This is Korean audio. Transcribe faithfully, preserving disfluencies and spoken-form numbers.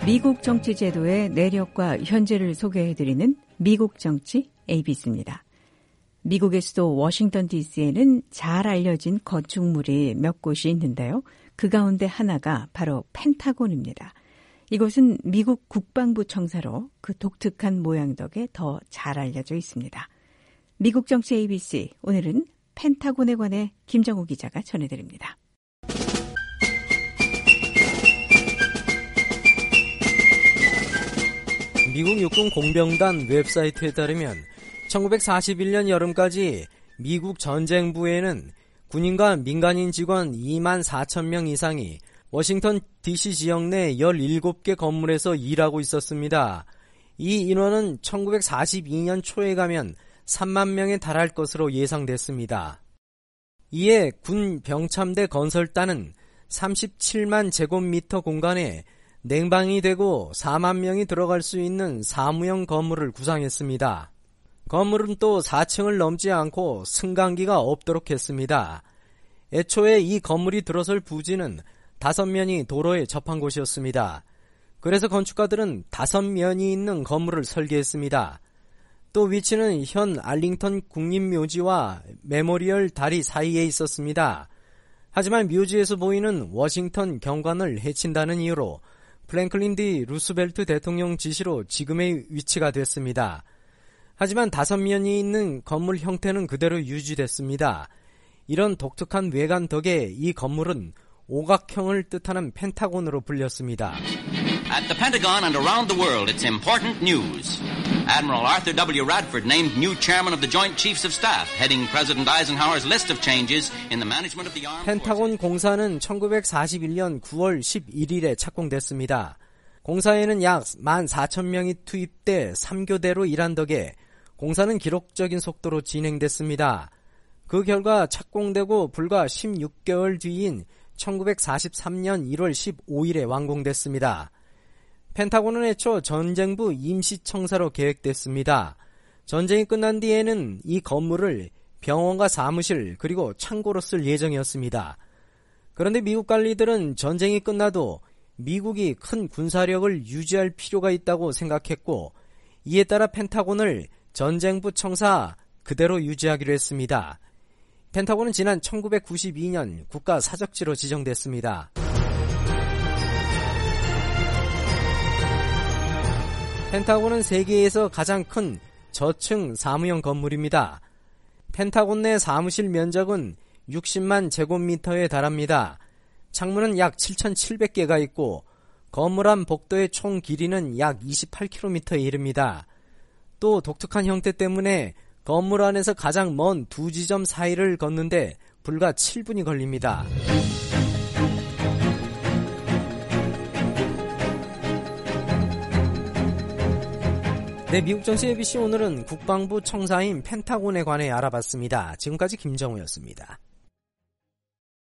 미국 정치 제도의 내력과 현재를 소개해드리는 미국 정치 에이비씨입니다. 미국의 수도 워싱턴 디씨에는 잘 알려진 건축물이 몇 곳이 있는데요. 그 가운데 하나가 바로 펜타곤입니다. 이곳은 미국 국방부 청사로 그 독특한 모양 덕에 더 잘 알려져 있습니다. 미국 정치 에이비씨, 오늘은 펜타곤에 관해 김정우 기자가 전해드립니다. 미국 육군 공병단 웹사이트에 따르면 천구백사십일 년 여름까지 미국 전쟁부에는 군인과 민간인 직원 이만 사천 명 이상이 워싱턴 디씨 지역 내 열일곱 개 건물에서 일하고 있었습니다. 이 인원은 천구백사십이 년 초에 가면 삼만 명에 달할 것으로 예상됐습니다. 이에 군 병참대 건설단은 삼십칠만 제곱미터 공간에 냉방이 되고 사만 명이 들어갈 수 있는 사무용 건물을 구상했습니다. 건물은 또 사 층을 넘지 않고 승강기가 없도록 했습니다. 애초에 이 건물이 들어설 부지는 다섯 면이 도로에 접한 곳이었습니다. 그래서 건축가들은 다섯 면이 있는 건물을 설계했습니다. 또 위치는 현 알링턴 국립묘지와 메모리얼 다리 사이에 있었습니다. 하지만 묘지에서 보이는 워싱턴 경관을 해친다는 이유로 프랭클린 디 루스벨트 대통령 지시로 지금의 위치가 됐습니다. 하지만 다섯 면이 있는 건물 형태는 그대로 유지됐습니다. 이런 독특한 외관 덕에 이 건물은 오각형을 뜻하는 펜타곤으로 불렸습니다. At the Pentagon and around the world, it's important news. Admiral Arthur W. Radford named new chairman of the Joint Chiefs of Staff, heading President Eisenhower's list of changes in the management of the armed forces. 펜타곤 공사는 천구백사십일 년 구월 십일일에 착공됐습니다. 공사에는 약 만 사천 명이 투입돼 삼 교대로 일한 덕에 공사는 기록적인 속도로 진행됐습니다. 그 결과 착공되고 불과 십육 개월 뒤인 천구백사십삼 년 일월 십오일에 완공됐습니다. 펜타곤은 애초 전쟁부 임시청사로 계획됐습니다. 전쟁이 끝난 뒤에는 이 건물을 병원과 사무실 그리고 창고로 쓸 예정이었습니다. 그런데 미국 관리들은 전쟁이 끝나도 미국이 큰 군사력을 유지할 필요가 있다고 생각했고 이에 따라 펜타곤을 전쟁부 청사 그대로 유지하기로 했습니다. 펜타곤은 지난 천구백구십이 년 국가 사적지로 지정됐습니다. 펜타곤은 세계에서 가장 큰 저층 사무용 건물입니다. 펜타곤 내 사무실 면적은 육십만 제곱미터에 달합니다. 창문은 약 칠천칠백 개가 있고 건물 안 복도의 총 길이는 약 이십팔 킬로미터에 이릅니다. 또 독특한 형태 때문에 건물 안에서 가장 먼 두 지점 사이를 걷는데 불과 칠 분이 걸립니다. 네, 미국 정치 에이비씨 오늘은 국방부 청사인 펜타곤에 관해 알아봤습니다. 지금까지 김정우였습니다.